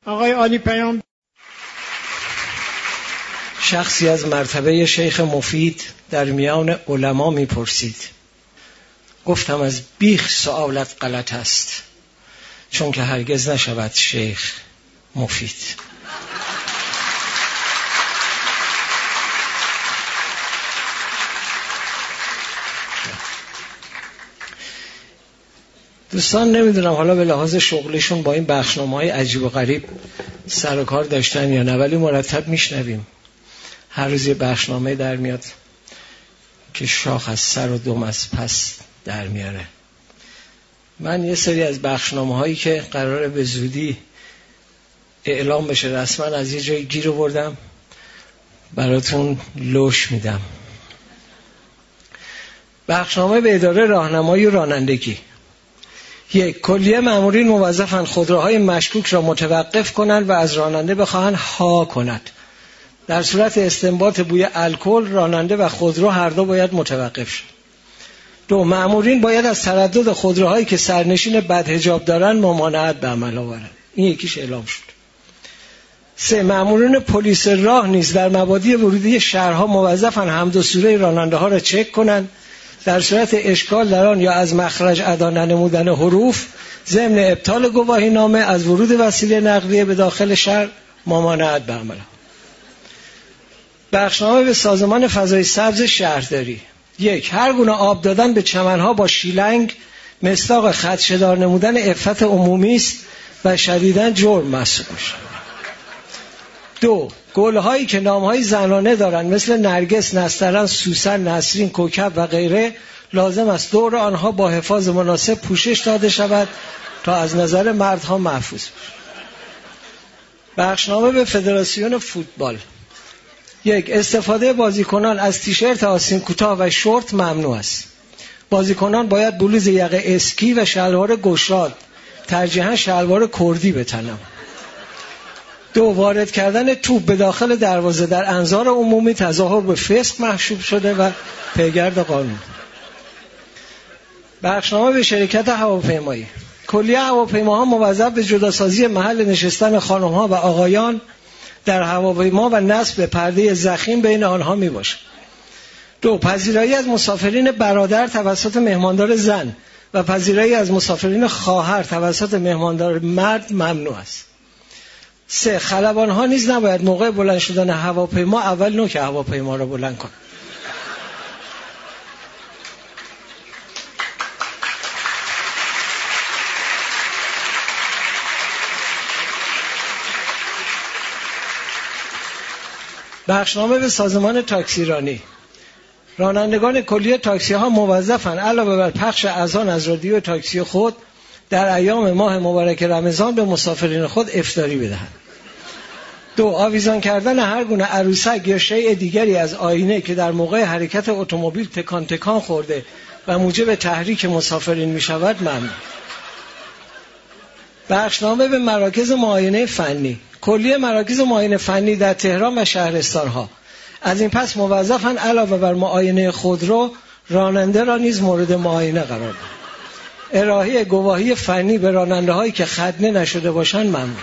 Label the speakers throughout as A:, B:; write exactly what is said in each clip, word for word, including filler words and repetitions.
A: آقای عالی پیام.
B: شخصی از مرتبه شیخ مفید در میان علما میپرسید. گفتم از بیخ سوالت غلط است، چون که هرگز نشود شیخ مفید. دوستان نمیدونم حالا به لحاظ شغلشون با این بخشنامه‌های عجیب و غریب سر و کار داشتن یا نه، ولی مرتب میشنویم هر روز یه بخشنامه در میاد که شاخ از سر و دم از پس در میاره. من یه سری از بخشنامه‌هایی که قراره به زودی اعلام بشه رسما از یه جای گیر آوردم براتون لوش میدم. بخشنامه به اداره راهنمایی و رانندگی. یک، کلیه مامورین موظفند خودروهای مشکوک را متوقف کنند و از راننده بخواهند ها کند. در صورت استنباط بوی الکل راننده و خودرو هر دو باید متوقف شد. دو، مامورین باید از تردد خودروهایی که سرنشین بدحجاب دارند ممانعت به عمل آورند. این یکیش اعلام شد. سه، مامورین پلیس راه نیز در مبادی ورودی شهرها موظفند حمد و سوره راننده ها را چک کنند. در صورت اشکال در آن یا از مخرج ادا ننمودن حروف ضمن ابطال گواهی نامه از ورود وسیله نقلیه به داخل شهر ممانعت به عمل. بخشنامه به سازمان فضای سبز شهرداری. یک، هر گونه آب دادن به چمنها با شیلنگ مصداق خدشه‌دار نمودن عفت عمومی است و شدیداً جرم محسوب می‌شود. دو، گل‌هایی که نام‌های زنانه دارند مثل نرگس، نسترن، سوسن، نسرین، کوکب و غیره لازم است دور آنها با حفاظ مناسب پوشش داده شود تا از نظر مردها محفوظ باشد. بخشنامه به فدراسیون فوتبال. یک، استفاده بازیکنان از تیشرت آستین کوتاه و شورت ممنوع است. بازیکنان باید بلوز یقه اسکی و شلوار گشاد، ترجیحاً شلوار کردی بتنند. دو، وارد کردن توپ به داخل دروازه در انظار عمومی تظاهر به فسق محسوب شده و پیگرد قانون. بخشنامه به شرکت هواپیمایی. کلیه هواپیماها موظف به جداسازی محل نشستن خانم‌ها و آقایان در هواپیما و نصب پرده ضخیم بین آنها می باشد. دو، پذیرایی از مسافرین برادر توسط مهماندار زن و پذیرایی از مسافرین خواهر توسط مهماندار مرد ممنوع است. سه، خلبان‌ها نیز نباید موقع بلند شدن هواپیما اول نوک هواپیما را بلند کنند. بخشنامه به سازمان تاکسیرانی. رانندگان کلیه تاکسی ها موظفند علاوه بر پخش اذان از رادیو تاکسی خود در ایام ماه مبارک رمضان به مسافرین خود افطاری بدهند. دو، آویزان کردن هر گونه عروسک یا شیء دیگری از آینه که در موقع حرکت اتومبیل تکان تکان خورده و موجب تحریک مسافرین می شود ممنوع. بخشنامه به مراکز معاینه فنی. کلیه مراکز معاینه فنی در تهران و شهرستانها از این پس موظفند علاوه بر معاینه خودرو راننده را نیز مورد معاینه قرار دهند. ارائه گواهی فنی به راننده هایی که ختنه نشده باشند ممنوع.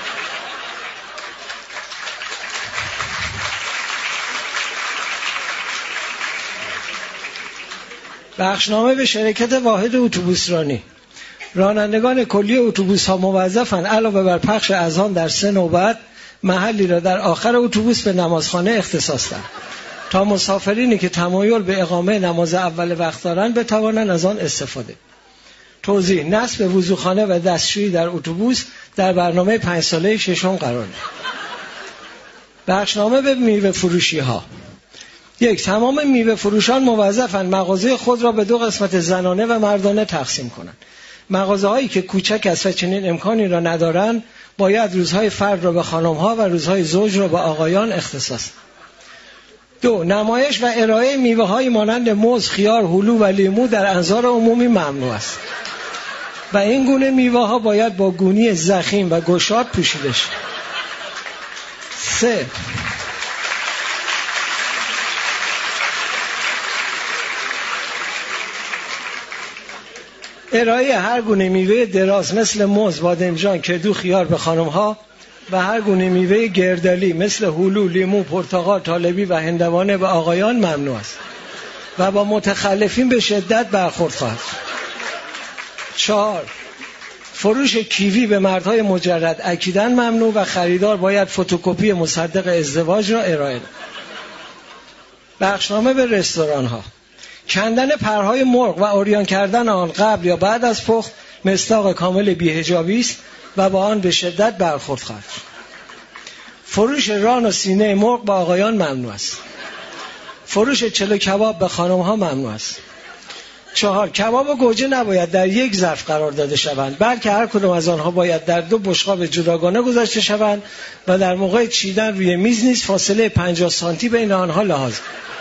B: بخشنامه به شرکت واحد اتوبوسرانی. رانندگان کلیه اتوبوس ها موظفند علاوه بر پخش اذان در سه نوبت محلی را در آخر اتوبوس به نمازخانه اختصاص دهند تا مسافرینی که تمایل به اقامه نماز اول وقت دارند بتوانند از آن استفاده. توضیح: نصب وضوخانه و دستشویی در اتوبوس در برنامه پنج ساله ششم قرار دارد. بخشنامه به میوه فروشی ها. یک، تمام میوه فروشان موظفند مغازه خود را به دو قسمت زنانه و مردانه تقسیم کنند. مغازه هایی که کوچک است و چنین امکانی را ندارند باید روزهای فرد را به خانم‌ها و روزهای زوج را به آقایان اختصاص دهند. دو، نمایش و ارائه میوه‌های مانند موز، خیار، هلو و لیمو در انظار عمومی ممنوع است و این گونه میوه‌ها باید با گونی ضخیم و گشاد پوشیده شود. سه، ارائه هر گونه میوه دراز مثل موز، بادمجان، کدو، خیار به خانم‌ها و هر گونه میوه گردالی مثل هلو، لیمو، پرتقال، طالبی و هندوانه به آقایان ممنوع است و با متخلفین به شدت برخورد خواهد. چهار، فروش کیوی به مردهای مجرد اکیداً ممنوع و خریدار باید فتوکپی مصدق ازدواج را ارائه دهد. بخشنامه به رستوران ها. کندن پرهای مرغ و عریان کردن آن قبل یا بعد از پخت مصداق کامل بی‌حجابی است و با آن به شدت برخورد خواهد شد. فروش ران و سینه مرغ به آقایان ممنوع است. فروش چلو کباب به خانم ها ممنوع است. چهار، کباب و گوجه نباید در یک ظرف قرار داده شوند، بلکه هر کدام از آنها باید در دو بشقاب جداگانه گذاشته شوند و در موقع چیدن روی میز نیز فاصله پنجاه سانتی بین آنها لحاظ.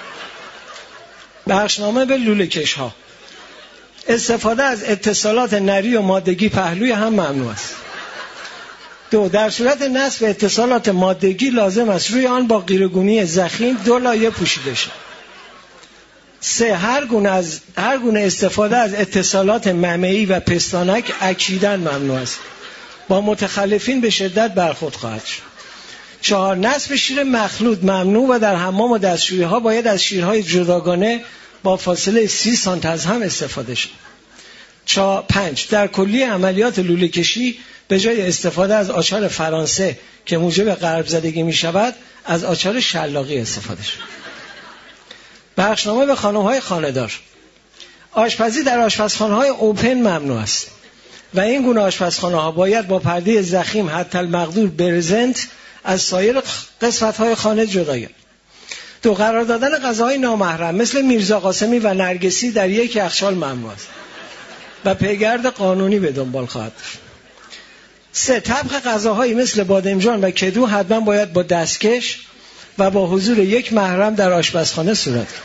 B: بخشنامه به لوله کش ها. استفاده از اتصالات نری و مادگی پهلوی هم ممنوع است. دو، در صورت نصب اتصالات مادگی لازم است روی آن با قیرگونی ضخیم دو لایه پوشیده شود. سه، هر گونه از هر گونه استفاده از اتصالات ممعی و پستانک اکیداً ممنوع است. با متخلفین به شدت برخورد خواهد شد. چهار، نصب شیر مخلوط ممنوع و در حمام و دستشویی ها باید از شیرهای جداگانه با فاصله سی سانت از هم استفاده شد. چهار، پنج، در کلیه عملیات لوله کشی به جای استفاده از آچار فرانسه که موجب قلب زدگی می شود از آچار شلاقی استفاده شد. بخشنامه به خانم‌های خانه‌دار. آشپزی در آشپزخانه‌های اوپن ممنوع است و این گونه آشپزخانه‌ها باید با پرده ضخیم حتی المقدور برزنت از سایر قسمت‌های خانه جدا گردد. دو، قرار دادن غذاهای نامحرم مثل میرزا قاسمی و نرگسی در یک یخچال ممنوع است و پیگرد قانونی به دنبال خواهد داشت. سه، طبخ غذاهایی مثل بادمجان و کدو حتما باید با دستکش و با حضور یک محرم در آشپزخانه صورت گیرد.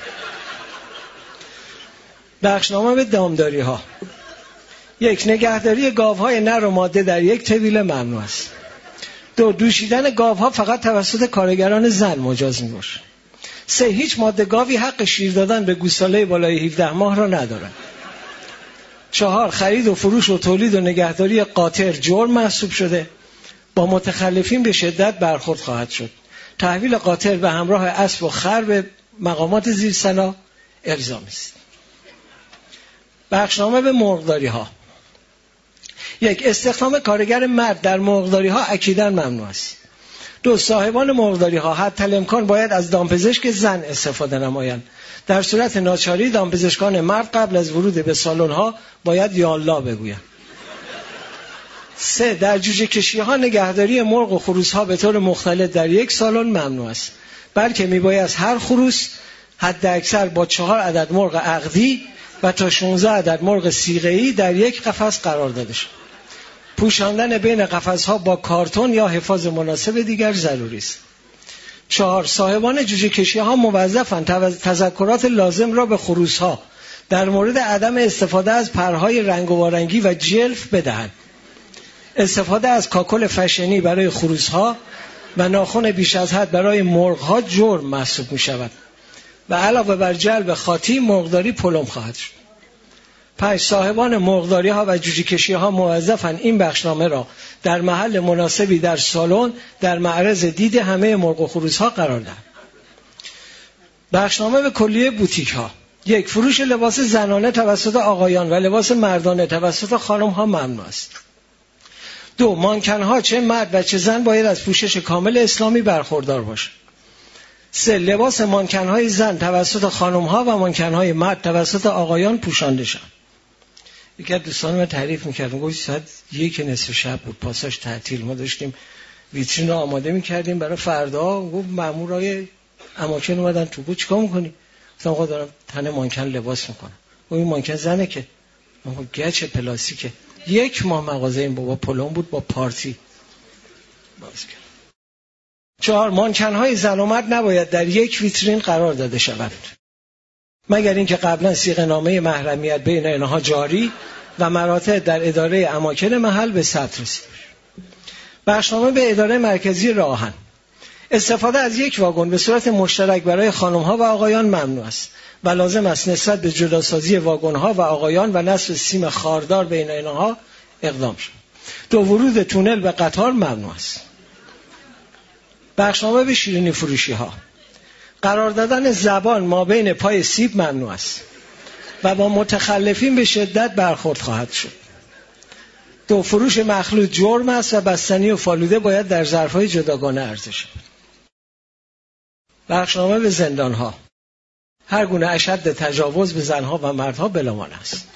B: بخشنامه به دامداری ها. یک، نگهداری گاوهای نر و ماده در یک طویله ممنوع است. دو، دوشیدن گاوها فقط توسط کارگران زن مجاز میباشد. سه، هیچ ماده گاوی حق شیر دادن به گوساله بالای هفده ماه را ندارد. چهار، خرید و فروش و تولید و نگهداری قاطر جرم محسوب شده، با متخلفین به شدت برخورد خواهد شد. تحویل قاطر به همراه اسب و خر به مقامات زیرسنا الزامی است. بخشنامه به مرغداری ها. یک، استخدام کارگر مرد در مرغداری ها اکیداً ممنوع است. دو، صاحبان مرغداری ها حتی الامکان باید از دامپزشک زن استفاده نمایند. در صورت ناچاری دامپزشکان مرد قبل از ورود به سالن ها باید یا الله بگویند. سه، در جوجه کشی ها نگهداری مرغ و خروس ها به طور مختلط در یک سالن ممنوع است، بلکه میباید هر خروس حد اکثر با چهار عدد مرغ عقدی و تا شانزده عدد مرغ صیغه‌ای در یک قفس قرار داده شد. پوشاندن بین قفس ها با کارتون یا حفاظ مناسب دیگر ضروری است. چهار، صاحبان جوجه کشی ها موظفند تذکرات لازم را به خروس ها در مورد عدم استفاده از پرهای رنگ و وارنگی و جلف بدهند. استفاده از کاکل فشنی برای خروس ها و ناخن بیش از حد برای مرغ ها جرم محسوب می شود و علاوه بر جلب خاطی مرغداری پلم خواهد شد. پنج، صاحبان مرغداری ها و جوجه کشی ها موظفند این بخشنامه را در محل مناسبی در سالن در معرض دید همه مرغ و خروس ها قرار دهند. بخشنامه به کلیه بوتیک ها. یک، فروش لباس زنانه توسط آقایان و لباس مردانه توسط خانم ها ممنوع است. دو، مانکن ها چه مرد و چه زن باید از پوشش کامل اسلامی برخوردار باشند. سه، لباس مانکن های زن توسط خانم ها و مانکن های مرد توسط آقایان پوشانده شوند. یکی از دوستان من تعریف می‌کردم، گفت ساعت یک نصف شب بود، پاساژ تعطیل، ما داشتیم ویترین رو آماده می‌کردیم برای فردا. گفت مامورای اماکن اومدن تو، گفت چیکار می‌کنی؟ گفتم آقا دارم تن مانکن لباس می‌کنم. گفت این مانکن زنه که؟ گفتم گچ پلاستیکه. یک ماه مغازه این بابا پلم بود با پارتی باز کرد. چهار، مانکن‌های زن و مرد نباید در یک ویترین قرار داده شوند مگر اینکه قبلا صیغه‌نامه محرمیت بین اینها جاری و مراتع در اداره اماکن محل به ثبت رسیده. بخشنامه به اداره مرکزی راه آهن. استفاده از یک واگن به صورت مشترک برای خانم‌ها و آقایان ممنوع است و لازم است نسبت به جداسازی واگن‌ها و آقایان و نصب سیم خاردار بین اینها اقدام شد. دو، ورود تونل به قطار ممنوع است. بخشنامه به شیرینی فروشی ها. قرار دادن زبان ما بین پای سیب ممنوع است و با متخلفین به شدت برخورد خواهد شد. دو، فروش مخلوط جرم است و بستنی و فالوده باید در ظرف‌های جداگانه عرضه شود. بخشنامه به زندان‌ها. هر گونه اشد تجاوز به زنها و مردها بلامان است.